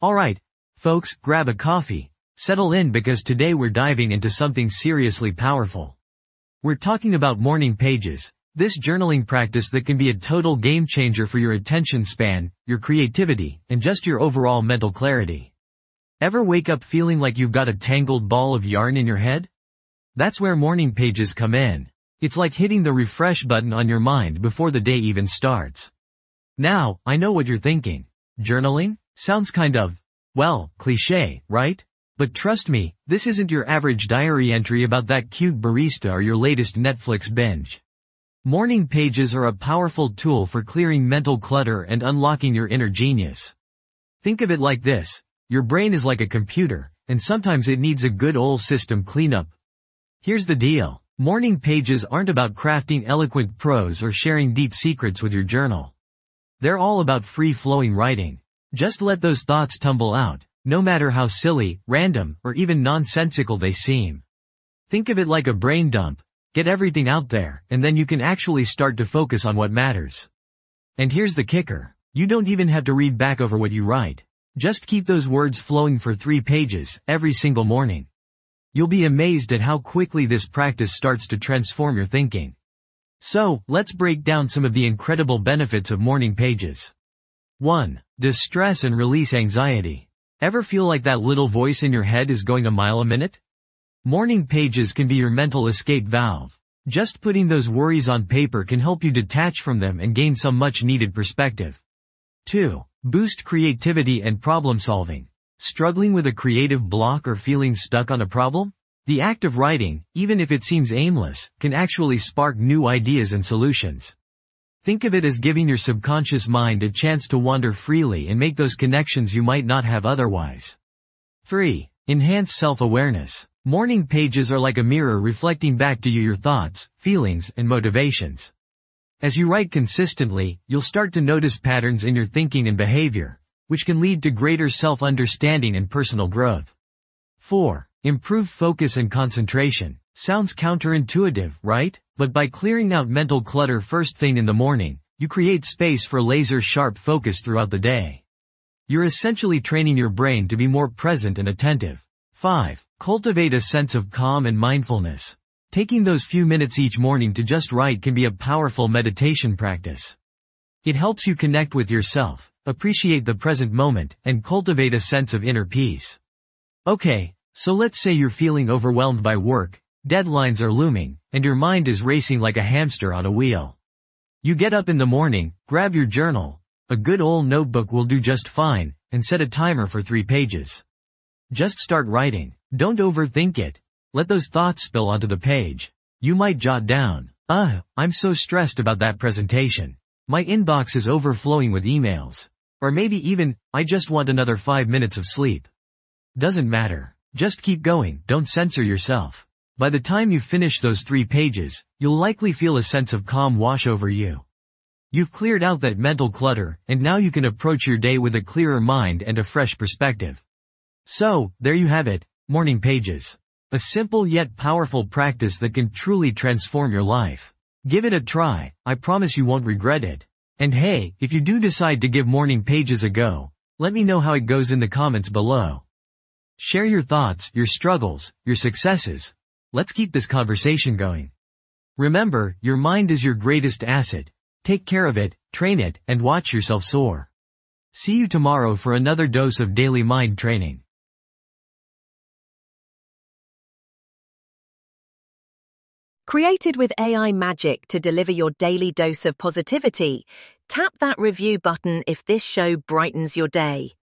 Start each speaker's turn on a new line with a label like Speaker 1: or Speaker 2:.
Speaker 1: Alright, folks, grab a coffee, settle in because today we're diving into something seriously powerful. We're talking about morning pages, this journaling practice that can be a total game changer for your attention span, your creativity, and just your overall mental clarity. Ever wake up feeling like you've got a tangled ball of yarn in your head? That's where morning pages come in. It's like hitting the refresh button on your mind before the day even starts. Now, I know what you're thinking. Journaling? Sounds kind of, well, cliché, right? But trust me, this isn't your average diary entry about that cute barista or your latest Netflix binge. Morning pages are a powerful tool for clearing mental clutter and unlocking your inner genius. Think of it like this. Your brain is like a computer, and sometimes it needs a good old system cleanup. Here's the deal. Morning pages aren't about crafting eloquent prose or sharing deep secrets with your journal. They're all about free-flowing writing. Just let those thoughts tumble out, no matter how silly, random, or even nonsensical they seem. Think of it like a brain dump. Get everything out there, and then you can actually start to focus on what matters. And here's the kicker. You don't even have to read back over what you write. Just keep those words flowing for 3 pages, every single morning. You'll be amazed at how quickly this practice starts to transform your thinking. So, let's break down some of the incredible benefits of morning pages. 1. Distress and release anxiety. Ever feel like that little voice in your head is going a mile a minute? Morning pages can be your mental escape valve. Just putting those worries on paper can help you detach from them and gain some much-needed perspective. 2. Boost creativity and problem solving. Struggling with a creative block or feeling stuck on a problem? The act of writing, even if it seems aimless, can actually spark new ideas and solutions. Think of it as giving your subconscious mind a chance to wander freely and make those connections you might not have otherwise. 3. Enhance self-awareness. Morning pages are like a mirror reflecting back to you your thoughts, feelings, and motivations. As you write consistently, you'll start to notice patterns in your thinking and behavior, which can lead to greater self-understanding and personal growth. 4. Improve focus and concentration. Sounds counterintuitive, right? But by clearing out mental clutter first thing in the morning, you create space for laser-sharp focus throughout the day. You're essentially training your brain to be more present and attentive. 5. Cultivate a sense of calm and mindfulness. Taking those few minutes each morning to just write can be a powerful meditation practice. It helps you connect with yourself, appreciate the present moment, and cultivate a sense of inner peace. Okay, so let's say you're feeling overwhelmed by work, deadlines are looming, and your mind is racing like a hamster on a wheel. You get up in the morning, grab your journal, a good old notebook will do just fine, and set a timer for 3 pages. Just start writing. Don't overthink it. Let those thoughts spill onto the page. You might jot down, I'm so stressed about that presentation. My inbox is overflowing with emails. Or maybe even, I just want another 5 minutes of sleep. Doesn't matter. Just keep going, don't censor yourself. By the time you finish those 3 pages, you'll likely feel a sense of calm wash over you. You've cleared out that mental clutter, and now you can approach your day with a clearer mind and a fresh perspective. So, there you have it, morning pages. A simple yet powerful practice that can truly transform your life. Give it a try, I promise you won't regret it. And hey, if you do decide to give morning pages a go, let me know how it goes in the comments below. Share your thoughts, your struggles, your successes. Let's keep this conversation going. Remember, your mind is your greatest asset. Take care of it, train it, and watch yourself soar. See you tomorrow for another dose of daily mind training.
Speaker 2: Created with AI magic to deliver your daily dose of positivity, tap that review button if this show brightens your day.